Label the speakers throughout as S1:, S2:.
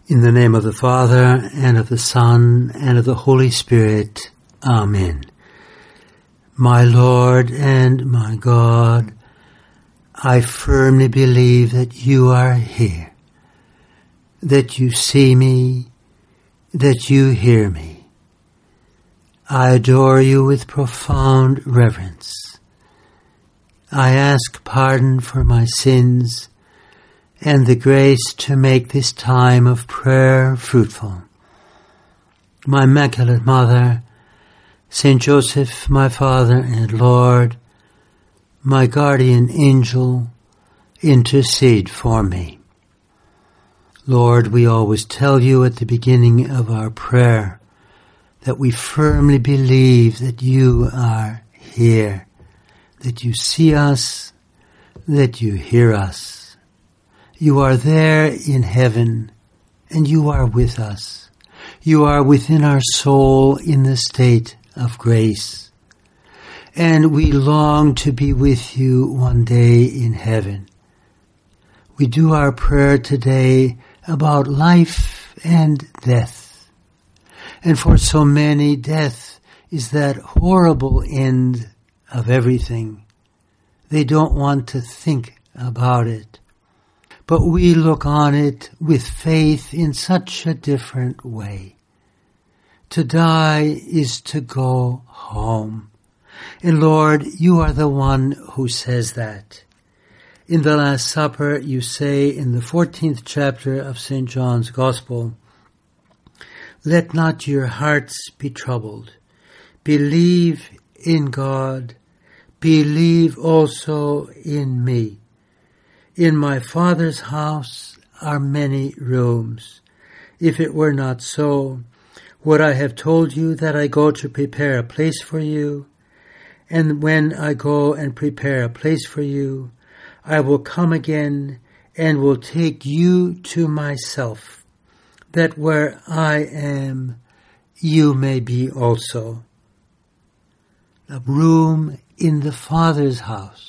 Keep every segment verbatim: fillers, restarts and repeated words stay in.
S1: In the name of the Father, and of the Son, and of the Holy Spirit. Amen. My Lord and my God, I firmly believe that you are here, that you see me, that you hear me. I adore you with profound reverence. I ask pardon for my sins and the grace to make this time of prayer fruitful. My Immaculate Mother, Saint Joseph, my Father and Lord, my guardian angel, intercede for me. Lord, we always tell you at the beginning of our prayer that we firmly believe that you are here, that you see us, that you hear us. You are there in heaven, and you are with us. You are within our soul in the state of grace. And we long to be with you one day in heaven. We do our prayer today about life and death. And for so many, death is that horrible end of everything. They don't want to think about it. But we look on it with faith in such a different way. To die is to go home. And Lord, you are the one who says that. In the Last Supper, you say in the fourteenth chapter of Saint John's Gospel, "Let not your hearts be troubled. Believe in God. Believe also in me. In my Father's house are many rooms. If it were not so, would I have told you that I go to prepare a place for you? And when I go and prepare a place for you, I will come again and will take you to myself, that where I am, you may be also." A room in the Father's house.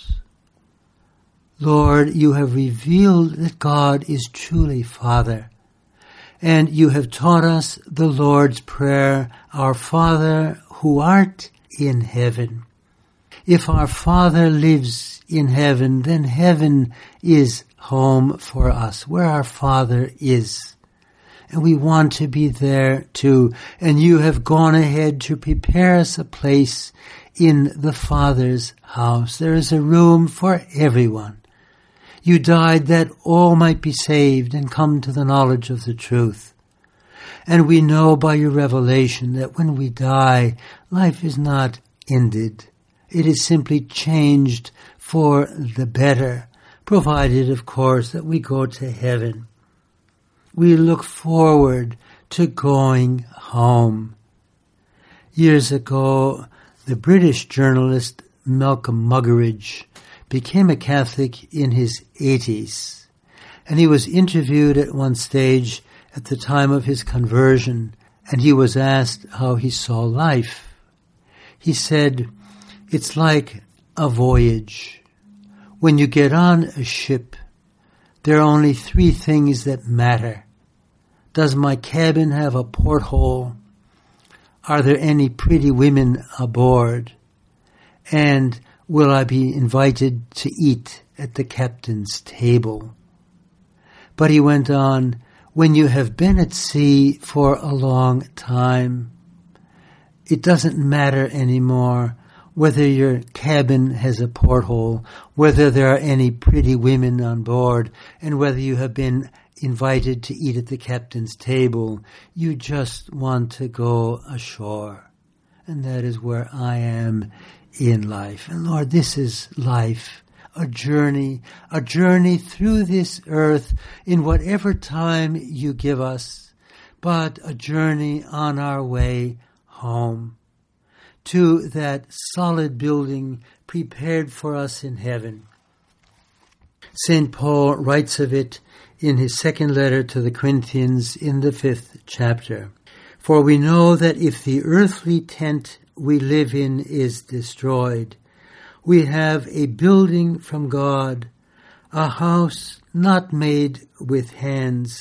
S1: Lord, you have revealed that God is truly Father, and you have taught us the Lord's Prayer, "Our Father who art in heaven." If our Father lives in heaven, then heaven is home for us, where our Father is. And we want to be there too. And you have gone ahead to prepare us a place in the Father's house. There is a room for everyone. You died that all might be saved and come to the knowledge of the truth. And we know by your revelation that when we die, life is not ended. It is simply changed for the better, provided, of course, that we go to heaven. We look forward to going home. Years ago, the British journalist Malcolm Muggeridge became a Catholic in his eighties, and he was interviewed at one stage at the time of his conversion, and he was asked how he saw life. He said, "It's like a voyage. When you get on a ship, there are only three things that matter. Does my cabin have a porthole? Are there any pretty women aboard? And will I be invited to eat at the captain's table?" But he went on, "When you have been at sea for a long time, it doesn't matter anymore whether your cabin has a porthole, whether there are any pretty women on board, and whether you have been invited to eat at the captain's table. You just want to go ashore." And that is where I am in life. And Lord, this is life, a journey, a journey through this earth in whatever time you give us, but a journey on our way home to that solid building prepared for us in heaven. Saint Paul writes of it in his second letter to the Corinthians in the fifth chapter. "For we know that if the earthly tent we live in is destroyed, we have a building from God, a house not made with hands,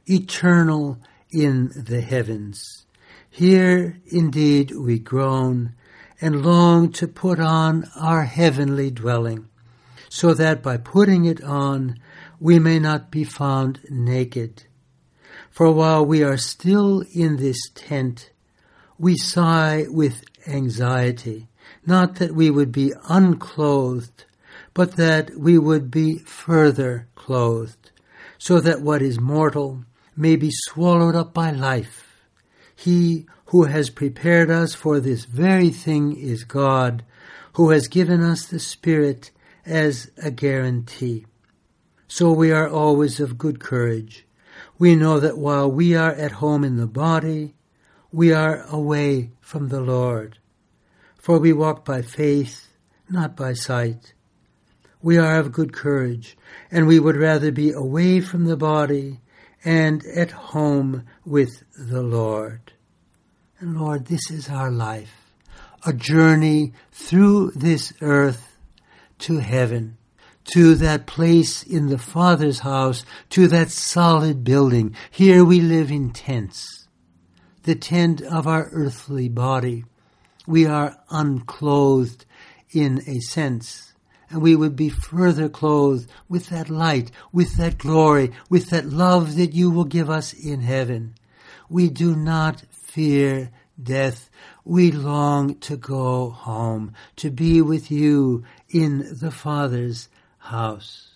S1: eternal in the heavens. Here indeed we groan and long to put on our heavenly dwelling, so that by putting it on we may not be found naked. For while we are still in this tent, we sigh with anxiety, not that we would be unclothed, but that we would be further clothed, so that what is mortal may be swallowed up by life. He who has prepared us for this very thing is God, who has given us the Spirit as a guarantee. So we are always of good courage. We know that while we are at home in the body, we are away from the Lord. For we walk by faith, not by sight. We are of good courage, and we would rather be away from the body and at home with the Lord. And Lord, this is our life, a journey through this earth to heaven, to that place in the Father's house, to that solid building. Here we live in tents, the tent of our earthly body. We are unclothed in a sense, and we would be further clothed with that light, with that glory, with that love that you will give us in heaven. We do not fear death. We long to go home, to be with you in the Father's house.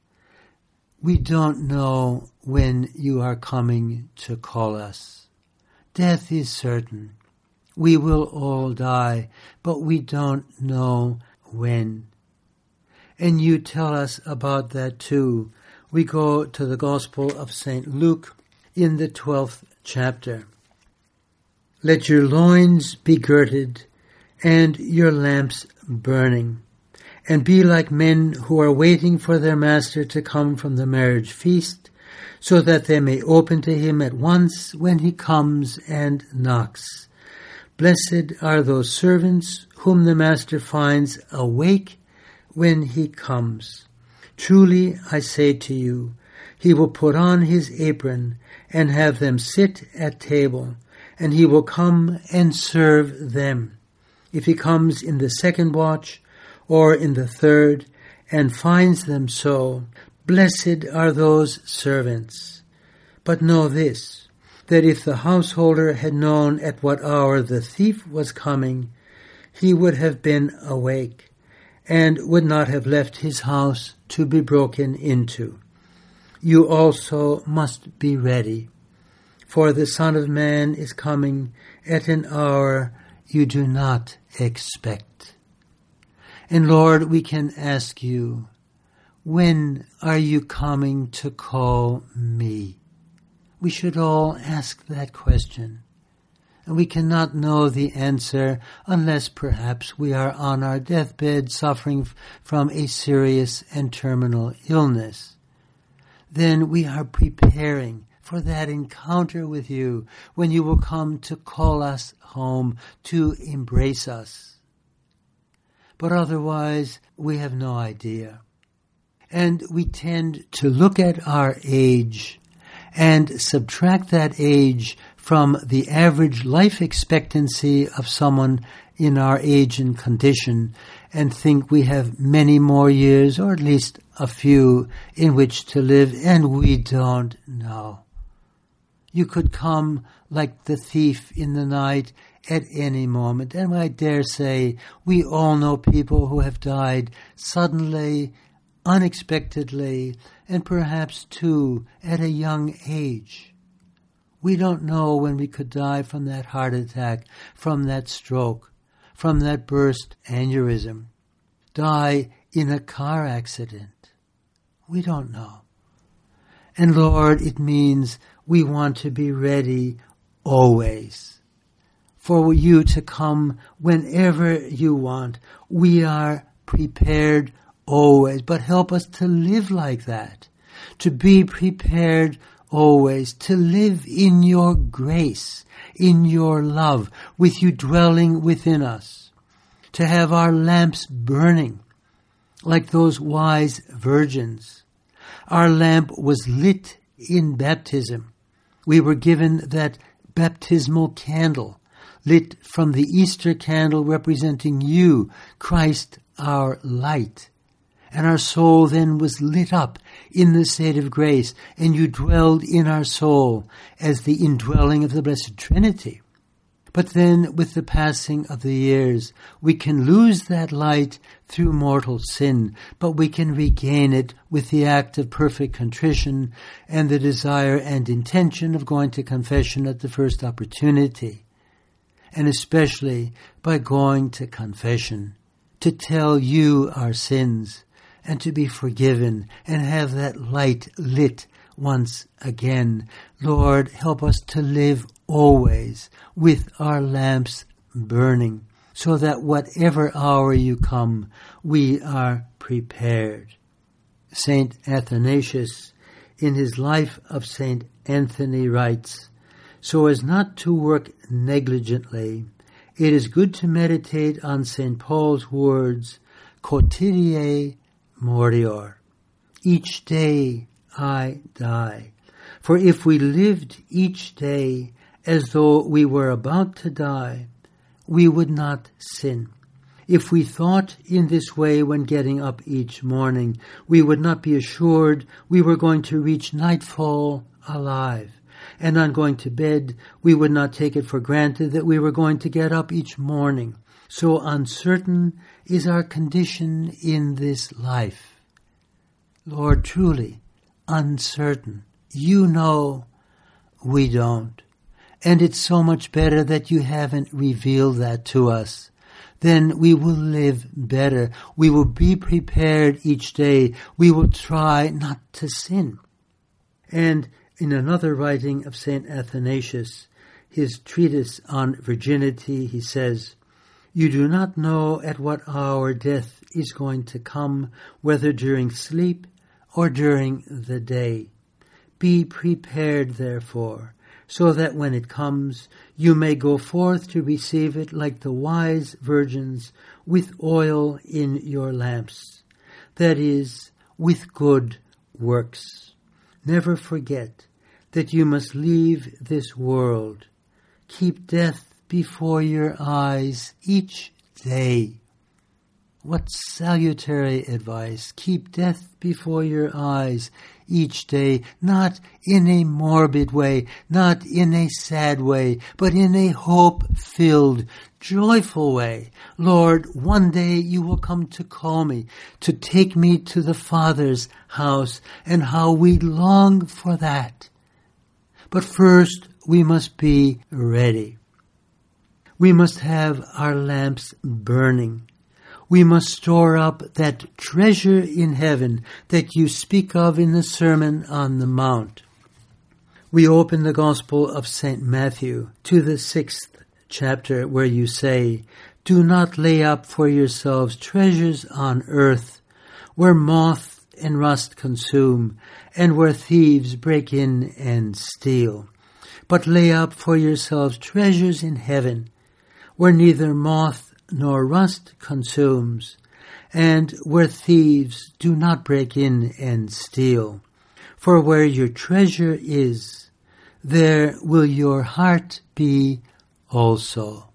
S1: We don't know when you are coming to call us. Death is certain. We will all die, but we don't know when. And you tell us about that too. We go to the Gospel of Saint Luke in the twelfth chapter. Let your loins be girded and your lamps burning, and be like men who are waiting for their master to come from the marriage feast, so that they may open to him at once when he comes and knocks. Blessed are those servants whom the master finds awake when he comes. Truly I say to you, he will put on his apron and have them sit at table, and he will come and serve them. If he comes in the second watch or in the third and finds them so, blessed are those servants. But know this, that if the householder had known at what hour the thief was coming, he would have been awake and would not have left his house to be broken into. You also must be ready, for the Son of Man is coming at an hour you do not expect. And Lord, we can ask you, when are you coming to call me? We should all ask that question. And we cannot know the answer unless perhaps we are on our deathbed suffering from a serious and terminal illness. Then we are preparing for that encounter with you when you will come to call us home, to embrace us. But otherwise, we have no idea. And we tend to look at our age and subtract that age from the average life expectancy of someone in our age and condition and think we have many more years, or at least a few, in which to live, and we don't know. You could come like the thief in the night at any moment, and I dare say we all know people who have died suddenly, unexpectedly, and perhaps too at a young age. We don't know when we could die from that heart attack, from that stroke, from that burst aneurysm, die in a car accident. We don't know. And Lord, it means we want to be ready always for you to come whenever you want. We are prepared always, but help us to live like that, to be prepared always, to live in your grace, in your love, with you dwelling within us, to have our lamps burning like those wise virgins. Our lamp was lit in baptism, We were given that baptismal candle, lit from the Easter candle representing you, Christ our light. And our soul then was lit up in the state of grace, and you dwelled in our soul as the indwelling of the Blessed Trinity. But then, with the passing of the years, we can lose that light through mortal sin, but we can regain it with the act of perfect contrition and the desire and intention of going to confession at the first opportunity. And especially by going to confession, to tell you our sins, and to be forgiven, and have that light lit once again. Lord, help us to live always with our lamps burning, so that whatever hour you come, we are prepared. Saint Athanasius, in his Life of Saint Anthony, writes, "So as not to work negligently, it is good to meditate on Saint Paul's words, quotidiae morior. Each day I die. For if we lived each day as though we were about to die, we would not sin. If we thought in this way when getting up each morning, we would not be assured we were going to reach nightfall alive. And on going to bed, we would not take it for granted that we were going to get up each morning. So uncertain is our condition in this life." Lord, truly uncertain. You know, we don't. And it's so much better that you haven't revealed that to us. Then we will live better. We will be prepared each day. We will try not to sin. And in another writing of Saint Athanasius, his treatise on virginity, he says, "You do not know at what hour death is going to come, whether during sleep or during the day. Be prepared, therefore, so that when it comes, you may go forth to receive it like the wise virgins with oil in your lamps, that is, with good works. Never forget that you must leave this world. Keep death before your eyes each day." What salutary advice. Keep death before your eyes each day, not in a morbid way, not in a sad way, but in a hope-filled, joyful way. Lord, one day you will come to call me, to take me to the Father's house, and how we long for that. But first, we must be ready. We must have our lamps burning. We must store up that treasure in heaven that you speak of in the Sermon on the Mount. We open the Gospel of Saint Matthew to the sixth chapter where you say, "Do not lay up for yourselves treasures on earth, where moth and rust consume, and where thieves break in and steal. But lay up for yourselves treasures in heaven, where neither moth nor rust consumes, and where thieves do not break in and steal. For where your treasure is, there will your heart be also."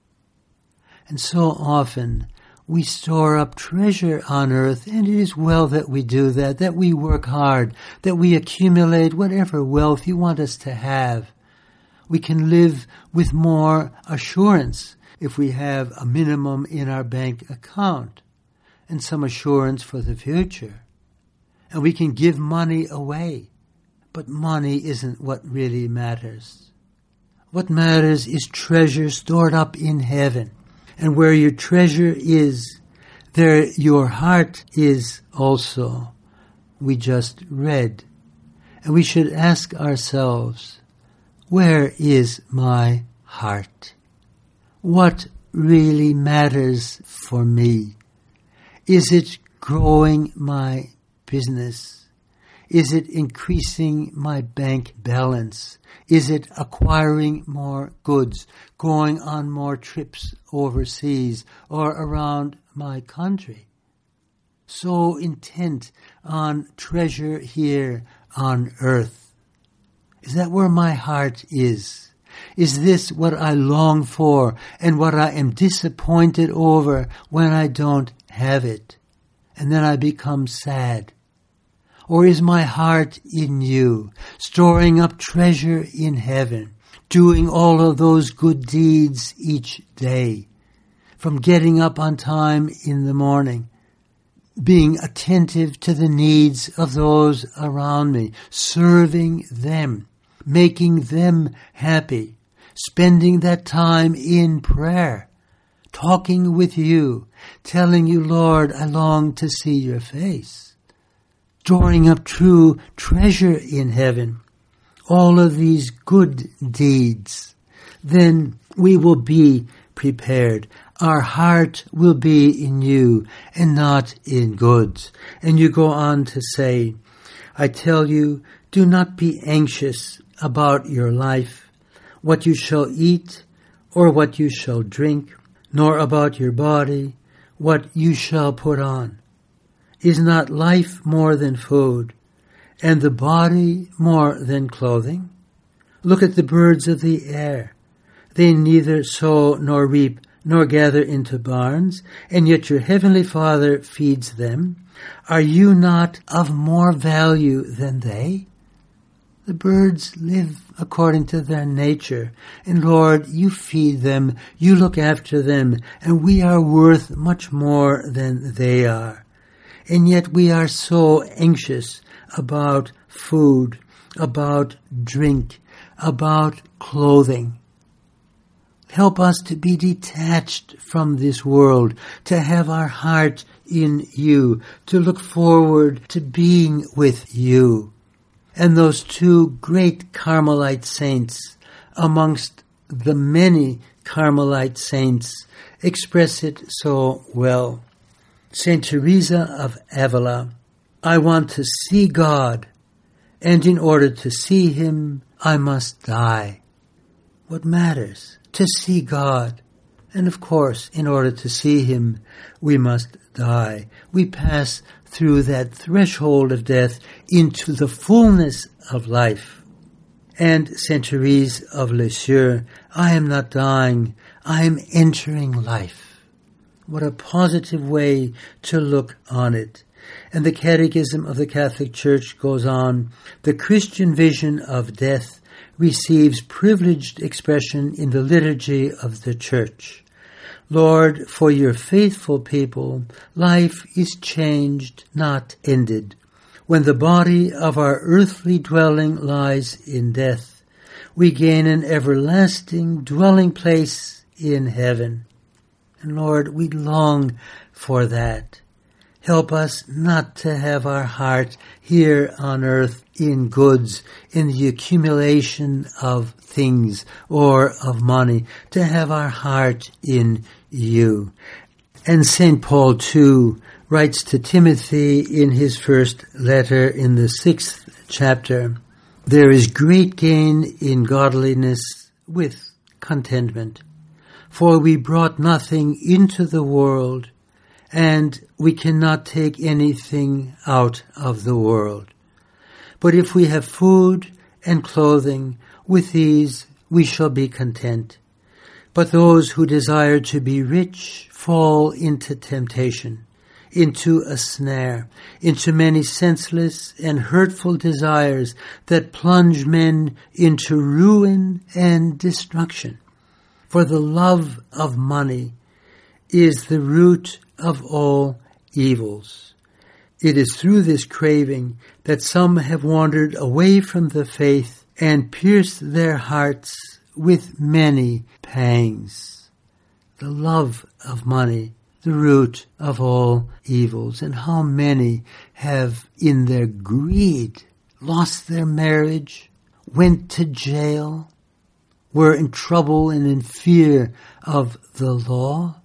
S1: And so often we store up treasure on earth, and it is well that we do that, that we work hard, that we accumulate whatever wealth you want us to have. We can live with more assurance if we have a minimum in our bank account and some assurance for the future. And we can give money away, but money isn't what really matters. What matters is treasure stored up in heaven. And where your treasure is, there your heart is also. We just read. And we should ask ourselves, where is my heart? What really matters for me? Is it growing my business? Is it increasing my bank balance? Is it acquiring more goods, going on more trips overseas or around my country? So intent on treasure here on earth. Is that where my heart is? Is this what I long for and what I am disappointed over when I don't have it? And then I become sad. Or is my heart in you, storing up treasure in heaven, doing all of those good deeds each day, from getting up on time in the morning, being attentive to the needs of those around me, serving them, making them happy, spending that time in prayer, talking with you, telling you, Lord, I long to see your face, storing up true treasure in heaven, all of these good deeds, then we will be prepared. Our heart will be in you and not in goods. And you go on to say, I tell you, do not be anxious about your life, what you shall eat or what you shall drink, nor about your body, what you shall put on. Is not life more than food, and the body more than clothing? Look at the birds of the air. They neither sow nor reap nor gather into barns, and yet your heavenly Father feeds them. Are you not of more value than they? The birds live according to their nature, and Lord, you feed them, you look after them, and we are worth much more than they are. And yet we are so anxious about food, about drink, about clothing. Help us to be detached from this world, to have our heart in you, to look forward to being with you. And those two great Carmelite saints, amongst the many Carmelite saints, express it so well. Saint Teresa of Avila, I want to see God, and in order to see him, I must die. What matters? To see God. And of course, in order to see him, we must die. We pass through that threshold of death into the fullness of life. And Saint Therese of Lisieux, I am not dying, I am entering life. What a positive way to look on it. And the Catechism of the Catholic Church goes on, the Christian vision of death receives privileged expression in the liturgy of the Church. Lord, for your faithful people, life is changed, not ended. When the body of our earthly dwelling lies in death, we gain an everlasting dwelling place in heaven. And Lord, we long for that. Help us not to have our heart here on earth in goods, in the accumulation of things or of money, to have our heart in you. And Saint Paul too writes to Timothy in his first letter in the sixth chapter, there is great gain in godliness with contentment, for we brought nothing into the world, and we cannot take anything out of the world. But if we have food and clothing, with these we shall be content. But those who desire to be rich fall into temptation, into a snare, into many senseless and hurtful desires that plunge men into ruin and destruction. For the love of money is the root of all evils. It is through this craving that some have wandered away from the faith and pierced their hearts with many pangs. The love of money, the root of all evils. And how many have in their greed lost their marriage, went to jail, were in trouble and in fear of the law,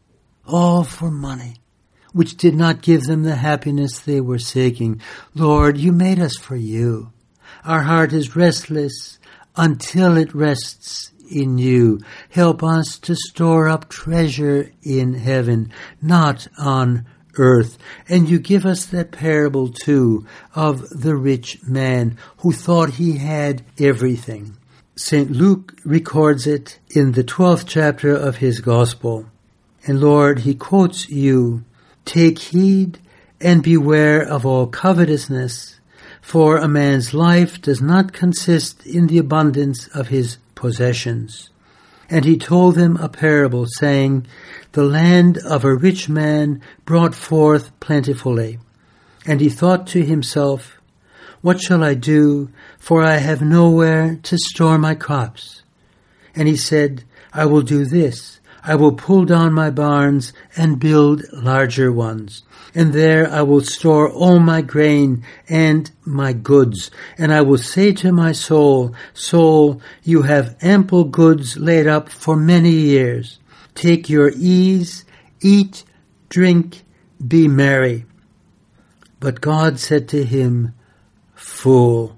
S1: all for money, which did not give them the happiness they were seeking. Lord, you made us for you. Our heart is restless until it rests in you. Help us to store up treasure in heaven, not on earth. And you give us that parable too of the rich man who thought he had everything. Saint Luke records it in the twelfth chapter of his gospel. And Lord, he quotes you, "Take heed and beware of all covetousness, for a man's life does not consist in the abundance of his possessions." And he told them a parable, saying, "The land of a rich man brought forth plentifully. And he thought to himself, What shall I do? For I have nowhere to store my crops. And he said, I will do this. I will pull down my barns and build larger ones. And there I will store all my grain and my goods. And I will say to my soul, Soul, you have ample goods laid up for many years. Take your ease, eat, drink, be merry. But God said to him, Fool,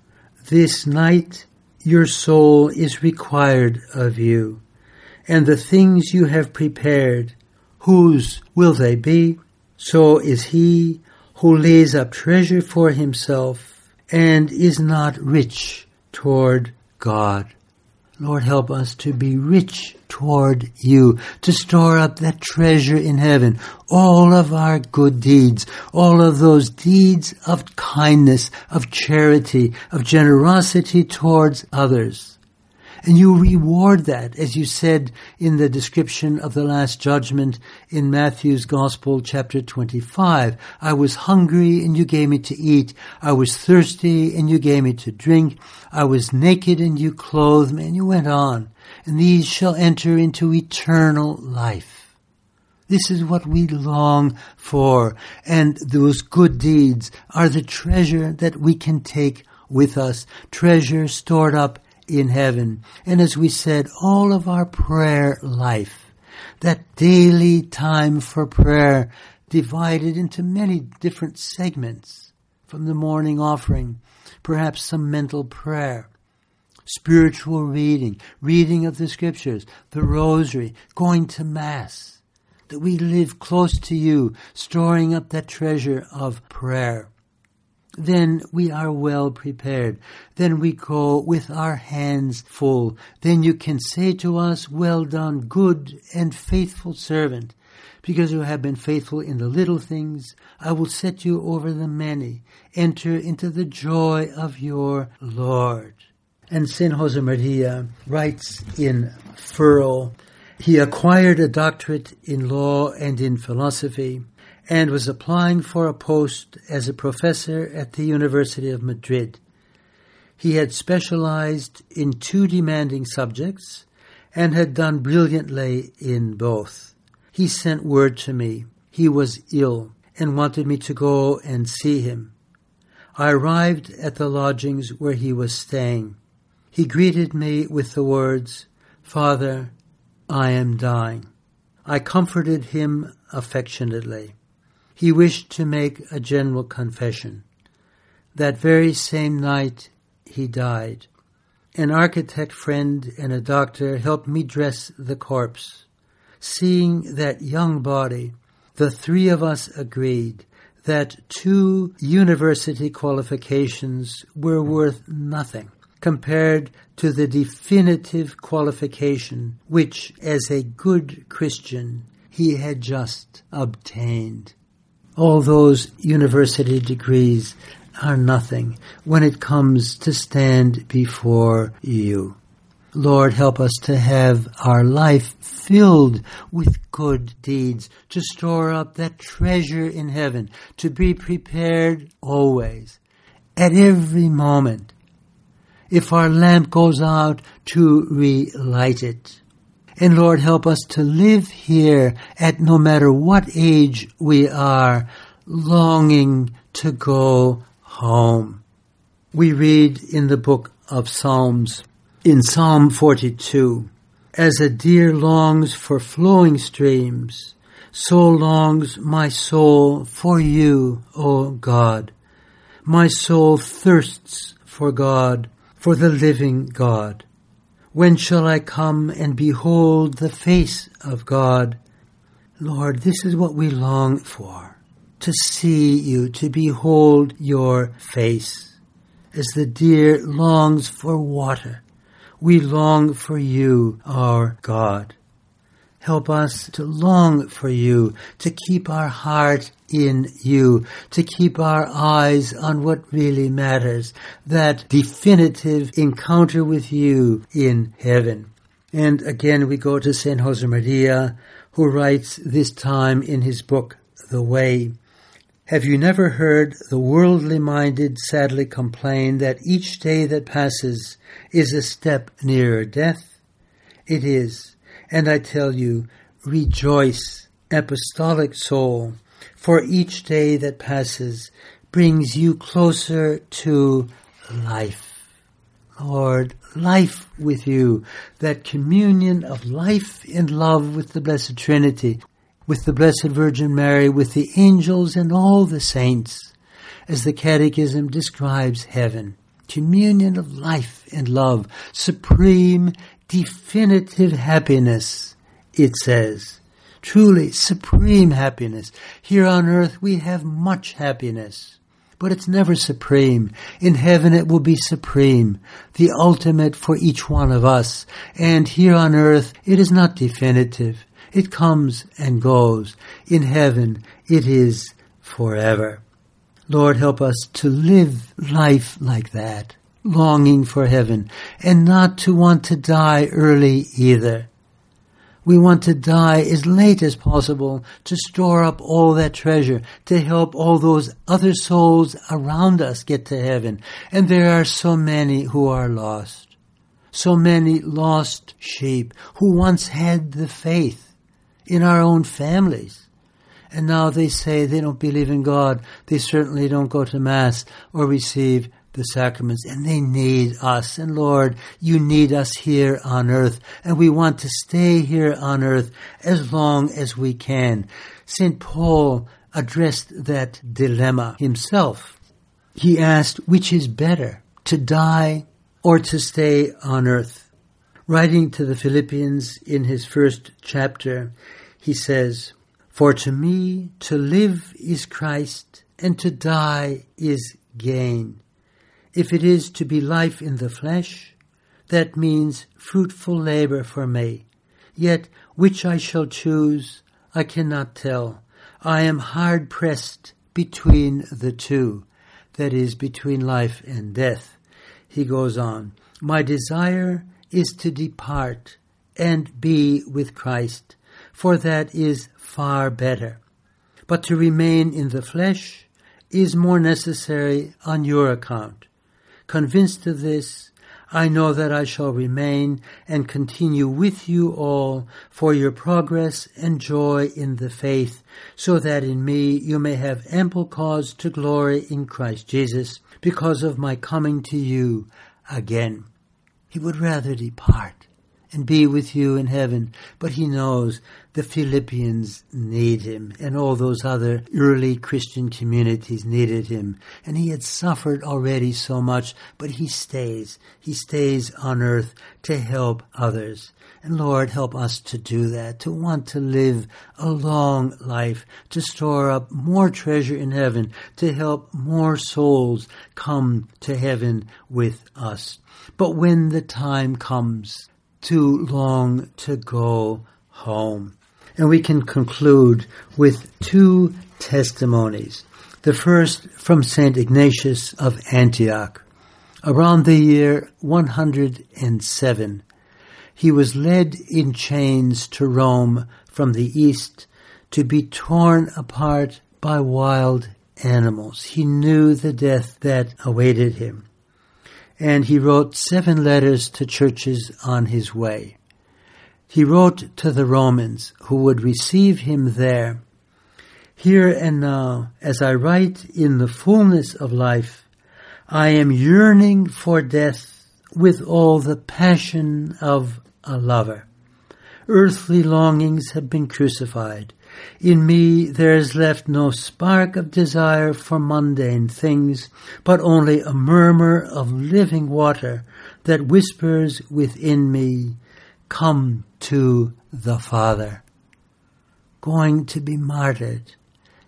S1: this night your soul is required of you, and the things you have prepared, whose will they be? So is he who lays up treasure for himself and is not rich toward God. Lord, help us to be rich toward you, to store up that treasure in heaven, all of our good deeds, all of those deeds of kindness, of charity, of generosity towards others. And you reward that, as you said in the description of the Last Judgment in Matthew's Gospel, chapter twenty-five. I was hungry and you gave me to eat. I was thirsty and you gave me to drink. I was naked and you clothed me. And you went on. And these shall enter into eternal life. This is what we long for. And those good deeds are the treasure that we can take with us. Treasure stored up in heaven. And as we said, all of our prayer life, that daily time for prayer, divided into many different segments, from the morning offering, perhaps some mental prayer, spiritual reading, reading of the scriptures, the rosary, going to Mass, that we live close to you, storing up that treasure of prayer. Then we are well prepared. Then we go with our hands full. Then you can say to us, Well done, good and faithful servant. Because you have been faithful in the little things, I will set you over the many. Enter into the joy of your Lord. And Saint Josemaria writes in Furrow, he acquired a doctorate in law and in philosophy, and was applying for a post as a professor at the University of Madrid. He had specialized in two demanding subjects and had done brilliantly in both. He sent word to me. He was ill and wanted me to go and see him. I arrived at the lodgings where he was staying. He greeted me with the words, Father, I am dying. I comforted him affectionately. He wished to make a general confession. That very same night, he died. An architect friend and a doctor helped me dress the corpse. Seeing that young body, the three of us agreed that two university qualifications were worth nothing compared to the definitive qualification which, as a good Christian, he had just obtained. All those university degrees are nothing when it comes to stand before you. Lord, help us to have our life filled with good deeds, to store up that treasure in heaven, to be prepared always, at every moment. If our lamp goes out, to relight it. And Lord, help us to live here at no matter what age we are, longing to go home. We read in the book of Psalms, in Psalm forty-two, As a deer longs for flowing streams, so longs my soul for you, O God. My soul thirsts for God, for the living God. When shall I come and behold the face of God? Lord, this is what we long for. to see you, to behold your face. As the deer longs for water, we long for you, our God. Help us to long for you, to keep our heart in you, to keep our eyes on what really matters, that definitive encounter with you in heaven. And again, we go to Saint Josemaria, who writes this time in his book, The Way. Have you never heard the worldly-minded sadly complain that each day that passes is a step nearer death? It is, and I tell you, rejoice, apostolic soul, for each day that passes brings you closer to life. Lord, life with you, that communion of life and love with the Blessed Trinity, with the Blessed Virgin Mary, with the angels and all the saints, as the Catechism describes heaven. Communion of life and love, supreme, definitive happiness, it says. Truly, supreme happiness. Here on earth we have much happiness, but it's never supreme. In heaven it will be supreme, the ultimate for each one of us. And here on earth it is not definitive. It comes and goes. In heaven it is forever. Lord, help us to live life like that, longing for heaven, and not to want to die early either. We want to die as late as possible to store up all that treasure, to help all those other souls around us get to heaven. And there are so many who are lost. So many lost sheep who once had the faith in our own families. And now they say they don't believe in God. They certainly don't go to Mass or receive the sacraments, and they need us. And Lord, you need us here on earth, and we want to stay here on earth as long as we can. Saint Paul addressed that dilemma himself. He asked, which is better, to die or to stay on earth? Writing to the Philippians in his first chapter, he says, for to me to live is Christ, and to die is gain. If it is to be life in the flesh, that means fruitful labor for me. Yet which I shall choose, I cannot tell. I am hard pressed between the two, that is, between life and death. He goes on, my desire is to depart and be with Christ, for that is far better. But to remain in the flesh is more necessary on your account. Convinced of this, I know that I shall remain and continue with you all for your progress and joy in the faith, so that in me you may have ample cause to glory in Christ Jesus, because of my coming to you again. He would rather depart and be with you in heaven, but he knows the Philippians need him, and all those other early Christian communities needed him. And he had suffered already so much, but he stays. He stays on earth to help others. And Lord, help us to do that, to want to live a long life, to store up more treasure in heaven, to help more souls come to heaven with us. But when the time comes, to long to go home. And we can conclude with two testimonies. The first from Saint Ignatius of Antioch. Around the year one hundred seven, he was led in chains to Rome from the east to be torn apart by wild animals. He knew the death that awaited him. And he wrote seven letters to churches on his way. He wrote to the Romans who would receive him there. Here and now, as I write in the fullness of life, I am yearning for death with all the passion of a lover. Earthly longings have been crucified. In me there is left no spark of desire for mundane things, but only a murmur of living water that whispers within me, come to the Father. Going to be martyred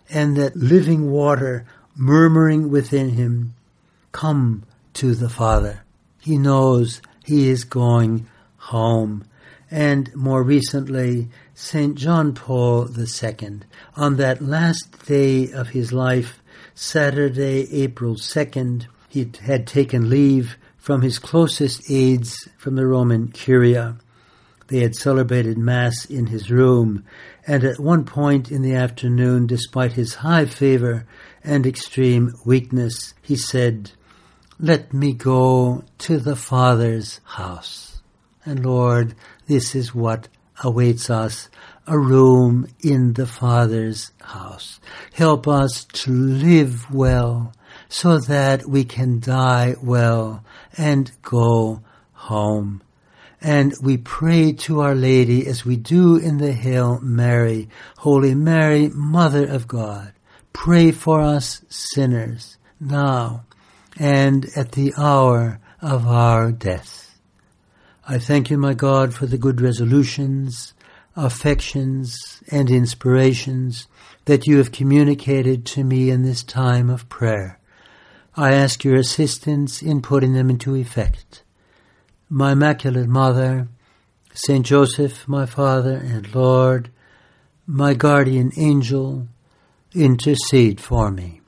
S1: and that living water murmuring within him, come to the Father. He knows he is going home. And more recently, Saint John Paul the Second, on that last day of his life, Saturday, April second, he had taken leave from his closest aides from the Roman Curia. They had celebrated Mass in his room, and at one point in the afternoon, despite his high fever and extreme weakness, he said, "Let me go to the Father's house." And Lord, this is what awaits us, a room in the Father's house. Help us to live well so that we can die well and go home. And we pray to Our Lady as we do in the Hail Mary. Holy Mary, Mother of God, pray for us sinners now and at the hour of our death. I thank you, my God, for the good resolutions, affections, and inspirations that you have communicated to me in this time of prayer. I ask your assistance in putting them into effect. My Immaculate Mother, Saint Joseph, my Father and Lord, my guardian angel, intercede for me.